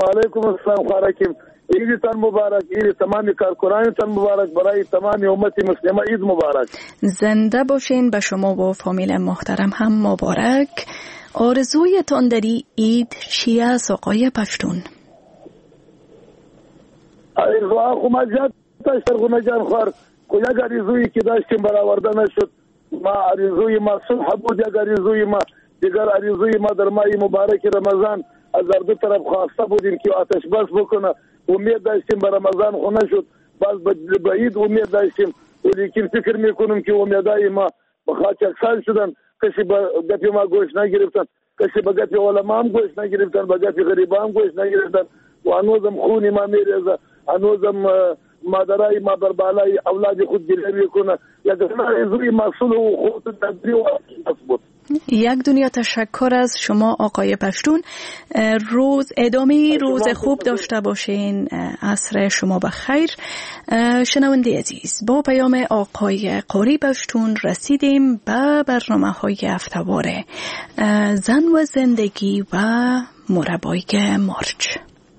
علیکم السلام خارکیم. عیدتان مبارک، عید تمام کارکنانتان مبارک، برای تمام امت مسلمه عید مبارک. زنده باشین، به شما و فامیل محترم هم مبارک. آرزویتان در عید چی است آقای پشتون؟ آرزوها خمجات تشتر جان خوار که یک آرزویی که داشتیم برآورده نشد. ما آرزوی ما صلح بود، یک آرزوی ما دیگر آرزوی ما در ماه مبارک رمضان از هر دو طرف خواسته بودیم که آتش بس بکنه. امید داشتیم به رمضان خو نشد، باز به عید امید داشتیم، ولیکن فکر میکنم که امیدهای ما به خاک اکسان شدن. کسی به گپ ما گوش نگرفتن، کسی به گپ علما هم گوش نگرفتن، به گپ غریبا هم گوش نگرفتن و هنوزم خون ما میریزه، هنوزم مادرای ما بر بالای اولاد خود گریه کنه. یک آرزوی محصول و خود تدبیر و بود. یک دنیا تشکر از شما آقای پشتون. ادامه روز خوب داشته باشین. عصر شما بخیر. شنونده عزیز، با پیام آقای قاری پشتون رسیدیم به برنامه‌های هفته‌وار زن و زندگی و مربای مرج.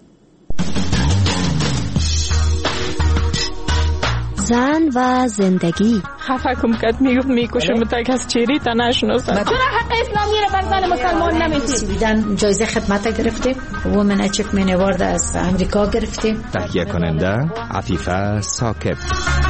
زن و زندگی. خفه کم کد میکشم تک از چیری تا نشناسم. چرا حق اسلامی رو بر زن مسلمان نمیدید؟ سویدن جایزه خدمت گرفتیم، وومن اچیومنت اوارد از امریکا گرفتیم. تهیه کننده عفیفه ثاقب.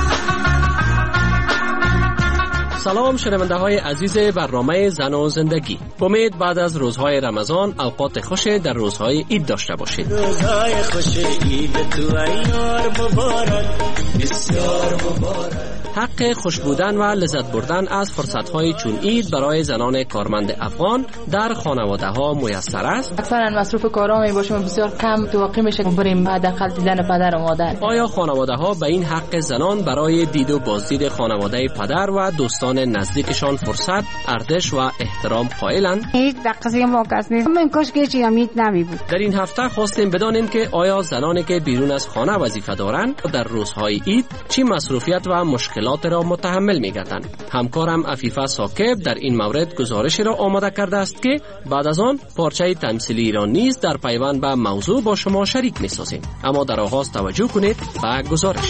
سلام شنونده های عزیز برنامه زن و زندگی. امید بعد از روزهای رمضان اوقات خوش در روزهای عید داشته باشید. روزهای خوش عید تو ایار مبارک، بسیار مبارک. حق خوش بودن و لذت بردن از فرصت‌های چون عید برای زنان کارمند افغان در خانواده‌ها میسر است. اکثرا مصروف کارا می باشیم، بسیار کم واقع میشه بریم حداقل دیدن پدر و مادر. آیا خانواده‌ها به این حق زنان برای دید و بازدید خانواده پدر و دوستان نزدیکشان فرصت، ارزش و احترام قائلند؟ هیچ دقیقه موقع نیست. من کاش که چی امید نمیبود. در این هفته خواستیم بدانیم که آیا زنانی که بیرون از خانه وظیفه دارند در روزهای عید چی مصروفیت و مشکلات را متحمل می‌گردند. همکارم عفیفه ثاقب در این مورد گزارشی را آماده کرده است که بعد از آن پارچه تمثیلی را نیز در پیوند به موضوع با شما شریک می‌سازیم. اما در آغاز توجه کنید به گزارش.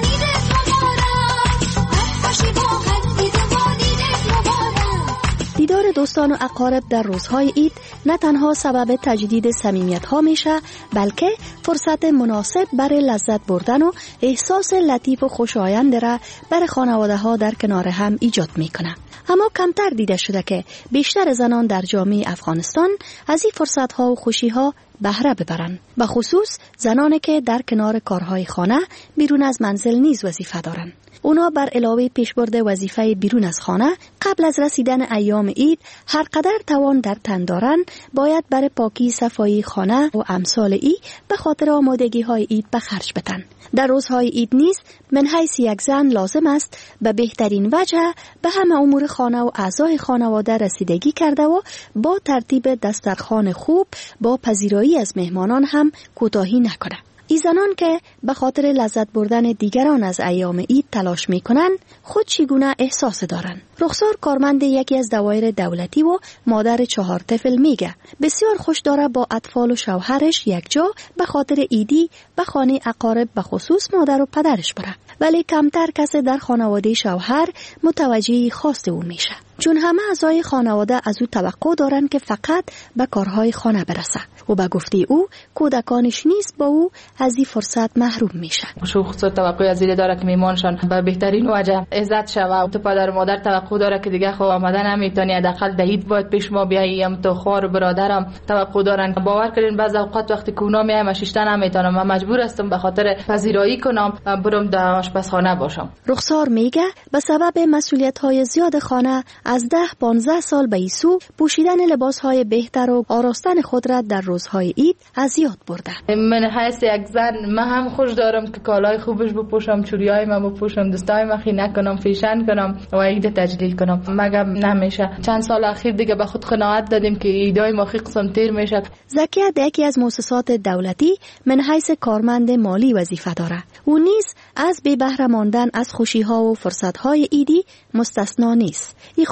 دیدار دوستان و اقارب در روزهای عید نه تنها سبب تجدید صمیمیت‌ها میشه، بلکه فرصت مناسب برای لذت بردن و احساس لطیف و خوشایند را برای خانواده‌ها در کنار هم ایجاد میکنه. اما کمتر دیده شده که بیشتر زنان در جامعه افغانستان از این فرصت‌ها و خوشی‌ها بهره ببرن، به خصوص زنانی که در کنار کارهای خانه بیرون از منزل نیز وظیفه دارن. اونا بر علاوه پیشبرد وظیفه بیرون از خانه قبل از رسیدن ایام عید هر قدر توان در تن دارن باید برای پاکی صفایی خانه و امثال ای به خاطر آمادگی های عید به خرج بدن. در روزهای عید نیز من حیث یک زن لازم است به بهترین وجه به همه امور خانه و اعضای خانواده رسیدگی کرده و با ترتیب دسترخوان خوب با پذیرایی از مهمانان هم کوتاهی نکنه. ای زنان که به خاطر لذت بردن دیگران از ایام عید تلاش میکنن خود چگونه احساس دارن؟ رخسار کارمند یکی از دوایر دولتی و مادر 4 طفل میگه بسیار خوش داره با اطفال و شوهرش یک جا به خاطر عیدی به خانه اقارب به خصوص مادر و پدرش بره، ولی کمتر کسی در خانواده شوهر متوجه خواست او میشه، چون همه اعضای خانواده از او توقع دارن که فقط به کارهای خانه برسه و به گفته او کودکانش نیست با او از این فرصت محروم میشه. شخص توقع از این داره که میمانشان به بهترین وجه عزت شوه. تو پدر و مادر توقع داره که دیگه خب آمده نمیتونی، حداقل دهید باید پیش ما بیایی. هم تو خوار برادرم توقع دارن. باور کردین بعضی اوقات وقتی که اونا میایم شیشته نمیتونم، من مجبور هستم به خاطر پذیرایی کنم برم در آشپزخانه باشم. رخسار میگه به سبب مسئولیت‌های زیاد خانه از 10-15 سال به ایسو پوشیدن لباس‌های بهتر و آراستن خود را در روزهای عید از یاد برده. من حیث یک زن من هم خوش دارم که کالای خوبش بپوشم، چوریای من بپوشم، دستای من خینه کنم، فیشن کنم و عید تجلیل کنم. مگم نمیشه. چند سال اخیر دیگه به خود قناعت دادیم که ایدای ما قسم تیر میشه. زکیه یکی از مؤسسات دولتی من حیث کارمند مالی وظیفه داره. او نیز از بی بهره ماندن از خوشی‌ها و فرصت‌های عیدی مستثنا نیست. این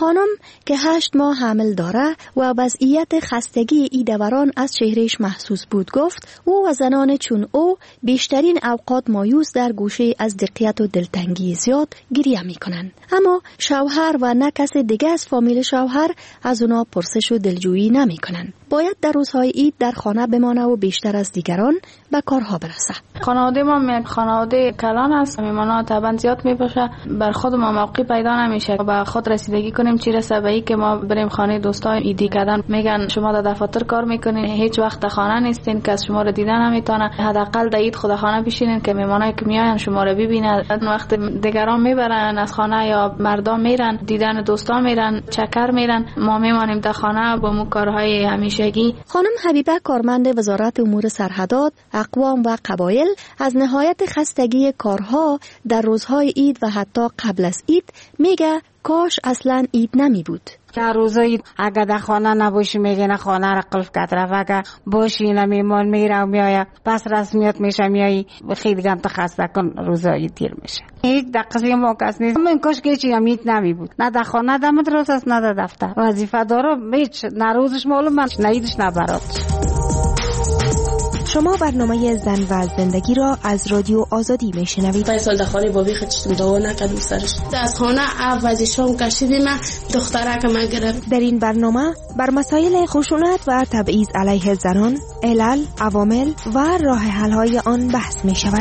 خانم که 8 ماه حامل داره و وضعیت خستگی ای دوران از چهرهش محسوس بود گفت او و زنان چون او بیشترین اوقات مایوس در گوشه از دقیقت و دلتنگی زیاد گریه می کنند. اما شوهر و نه کس دیگه از فامیل شوهر از اونا پرسش و دلجویی نمی کنند. باید در روزهای عید در خانه بمانه و بیشتر از دیگران به کارها برسه. خانواده ما خانواده کلان است، میمانا طبعا زیاد میباشه، بر خود ما موقع پیدا نمیشه با خود رسیدگی کنیم چی رسه به ای که ما بریم خانه دوستای ایدی کردن. میگن شما در دفاتر کار میکنین، هیچ وقت در خانه نیستین، کس شما رو دیدن نمیتونه، حداقل در عید خود خانه بشینین که میمانایی که میاین شما رو ببینن. وقت دیگران میبرن از خانه یا مردم میرن دیدن دوستا میرن چکر میرن، ما میمانیم در خانه با مو کارهای همیشگی. خانم حبیبه کارمند وزارت امور سرحدات، اقوام و قبایل از نهایت خستگی کارها در روزهای عید و حتی قبل از عید میگه کاش اصلا عید نمی بود. که روزای اگه در خانه نباشی میگه خانه را قلف کرد رفت، اگه باشی نمیمان میره و میایه پس رسمیت میشه میایی خیلی گم تخسته کن روزای دیر میشه. هیچ دقیقی ما کس نیست. من کاش که چی امید نمی بود، نه در خانه در مدرسه است نه در دفتر. وظیفه داره هیچ نه روزش معلوم من نه عیدش نه برات. شما برنامه زن و زندگی را از رادیو آزادی میشنوید. 5 سال در خانه بابی خودشم دوا نکردم سرش. از خانه وظیفه‌ام کشیدیم دختره که من گرفت. در این برنامه بر مسائل خشونت و تبعیض علیه زنان، علل، عوامل و راه حل‌های آن بحث می شود.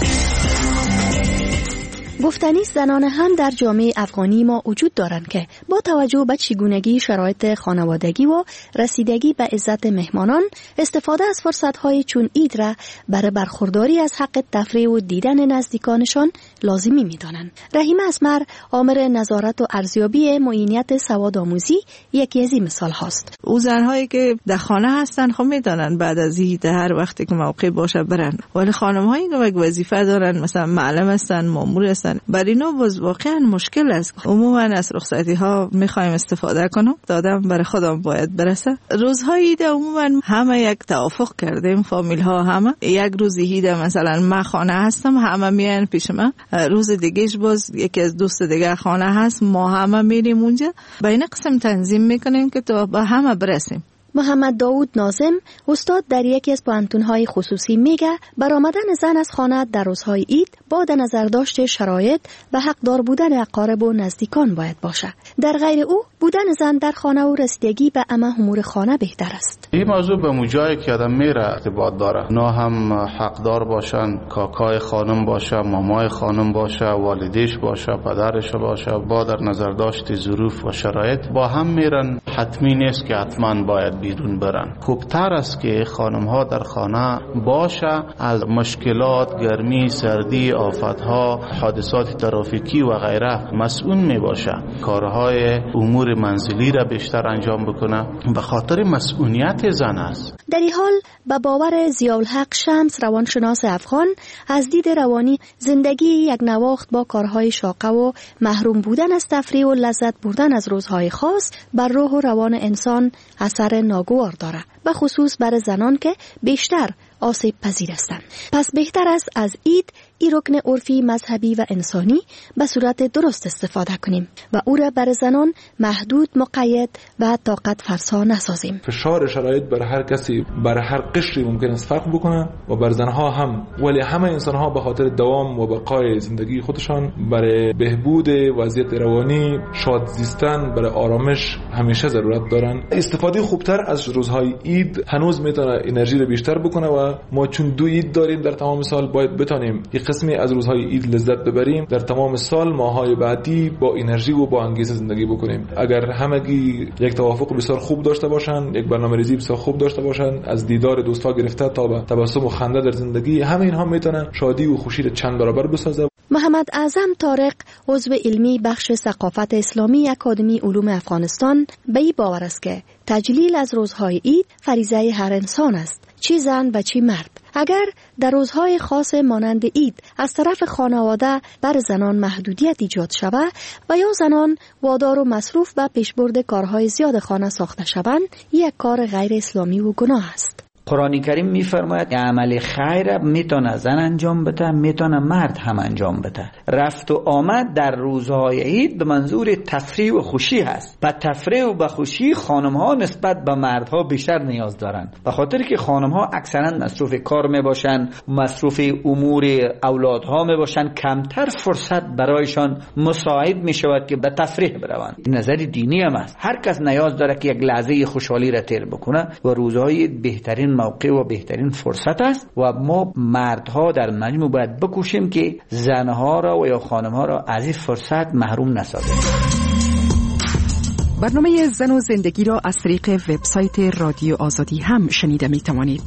گفتنی زنان هم در جامعه افغانی ما وجود دارند که با توجه به چگونگی شرایط خانوادگی و رسیدگی به عزت مهمانان استفاده از فرصت‌های چون عید را برای برخورداری از حق تفریح و دیدن نزدیکانشان لازمی می‌دانند. رحیم اسمر، آمر نظارت و ارزیابی معینیت سوادآموزی یکی از این مثال هاست. او زن‌هایی که در خانه هستن خب می‌دانن بعد از عید هر وقتی که موقع باشه برن، ولی خانم‌هایی که وظیفه دارن مثلا معلم هستن، مأمور هستن، برای اینا باز واقعا مشکل است. عموما از رخصتی ها میخوایم استفاده کنم، دادم برای خودم باید برسه. روزهای عید عموما همه یک توافق کردیم، فامیل ها همه یک روز عید مثلا من خانه هستم همه میان پیش من، روز دیگهش باز یکی از دوست دیگه خانه هست ما همه میریم اونجا، با این قسم تنظیم میکنیم که تا به همه برسیم. محمد داود ناظم، استاد در یکی از پانتون‌های خصوصی میگه برآمدن زن از خانه در روزهای عید با در نظر داشت شرایط و حقدار بودن اقارب و نزدیکان باید باشه. در غیر او بودن زن در خانه و رسیدگی به امور خانه بهتر است. این موضوع به موجایی که آدم میره ارتباط داره، نه هم حقدار باشن، کاکای خانم باشه، مامای خانم باشه، والدیش باشه، پدرش باشه، با در نظر داشت ظروف و شرایط با هم میرن. حتمی نیست که حتما باید بیرون برن. خوبتر است که خانم ها در خانه باشه، از مشکلات گرمی، سردی، آفتها، حادثات ترافیکی و غیره مسئول می باشه. کارهای امور منزلی را بیشتر انجام بکنه، به خاطر مسئولیت زن است. در این حال به باور ضیاءالحق شمس، روانشناس افغان، از دید روانی زندگی یک نواخت با کارهای شاقه و محروم بودن از تفریح و لذت بردن از روزهای خاص بر روح و روان انسان اثر ناگوار داره، به خصوص برای زنان که بیشتر آسیب پذیر هستند. پس بهتر است از عید این رکن عرفی، مذهبی و انسانی به صورت درست استفاده کنیم و او را برای زنان محدود، مقید و طاقت فرسا نسازیم. فشار شرایط بر هر کسی، بر هر قشری ممکن است فرق بکنه و بر زنها هم، ولی همه انسانها به خاطر دوام و بقای زندگی خودشان برای بهبود وضعیت روانی، شاد زیستن، برای آرامش همیشه ضرورت دارن. استفاده خوبتر از روزهای عید هنوز میتونه انرژی رو بیشتر بکنه و ما چون 2 عید داریم در تمام سال باید بتونیم یک قسمی از روزهای عید لذت ببریم، در تمام سال ماهای بعدی با انرژی و با انگیزه زندگی بکنیم. اگر همگی یک توافق بسیار خوب داشته باشن، یک برنامه‌ریزی بسیار خوب داشته باشن، از دیدار دوستا گرفته تا به تبسم و خنده در زندگی، همه اینها میتونن شادی و خوشی رو چند برابر بسازه. محمد اعظم طارق، عضو علمی بخش ثقافت اسلامی اکادمی علوم افغانستان، به این باور است که تجلیل از روزهای عید فریضه هر انسان است، چی زن و چی مرد. اگر در روزهای خاص مانند عید از طرف خانواده بر زنان محدودیت ایجاد شود و یا زنان وادار و مصروف به پیشبرد کارهای زیاد خانه ساخته شوند، یک کار غیر اسلامی و گناه است. قرآن کریم میفرماید عمل خیر میتونه زن انجام بده، میتونه مرد هم انجام بده. رفت و آمد در روزهای عید به منظور تفریح و خوشی هست. به تفریح و به خوشی خانم ها نسبت به مردها بیشتر نیاز دارن، به خاطر که خانم ها اکثرا مصروف کار میباشن، مصروف امور اولادها میباشن، کمتر فرصت برایشان مساعد میشود که به تفریح بروند. نظر دینی هم است. هر کس نیاز داره که یک لحظه خوشحالی را تیر بکنه و روزهای بهترین موقع و بهترین فرصت است و ما مردها در مجموع باید بکوشیم که زنها را و یا خانمها را از این فرصت محروم نسازیم. برنامه زن و زندگی را از طریق وبسایت رادیو آزادی هم شنیده می توانید.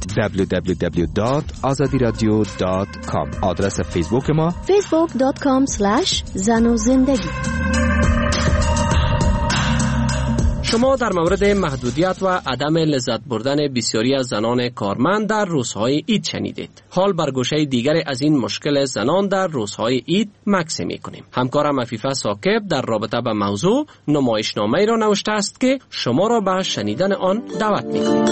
www.azadiradio.com. آدرس فیسبوک ما facebook.com/زن و زندگی. شما در مورد محدودیت و عدم لذت بردن بسیاری از زنان کارمند در روزهای عید شنیدید. حال بر گوشه دیگر از این مشکل زنان در روزهای عید مکسی می‌کنیم. همکارم عفیفه ثاقب در رابطه با موضوع نمایشنامه‌ای را نوشته است که شما را به شنیدن آن دعوت می‌کنیم.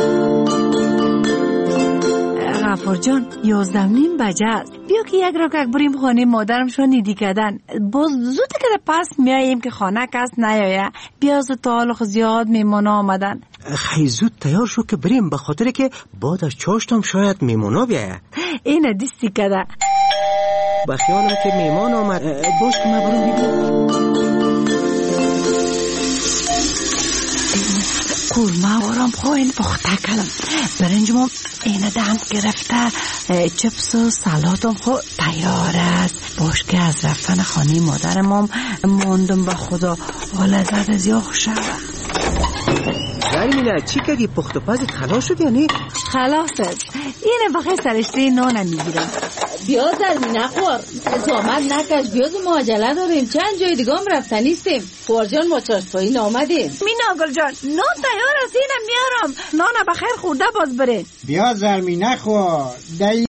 غفور جان 11:30 بجه است. بیا که یک رکک بریم خانه مادرم شو نیدی کردن. باز زود که پس میاییم که خانه کس نیایه. بیا زود تعالق زیاد میمونا آمدن. خیلی زود تیار شو که بریم، به خاطر که بعد از چاشتم شاید میمونا بیایه. اینه دیستی کده. با خیالم که میمان آمد. باش که ما بریم ببینم. قورمه آرام خواهین پخته کلم. برنجمون اینه دم گرفته، چپس و سلاتم خود تیار است. باش که از رفتن خانه مادرم موندم به خدا و لذت زیاد خوشه. زرمینه چی کردی؟ پخت و پزت خلاص شد یا نه؟ خلاص است. اینه بخیر سرشته نانم میگیرم. بیا زرمینه خور، زامت نکش، بیا ما عجله داریم، چند جای دیگه هم رفتن نیستیم. خورجان ما چاشتایی نامدیم. مینا گل جان نان تیار است، اینم میارم. نان بخیر خورده باز برین. بیا زرمینه خور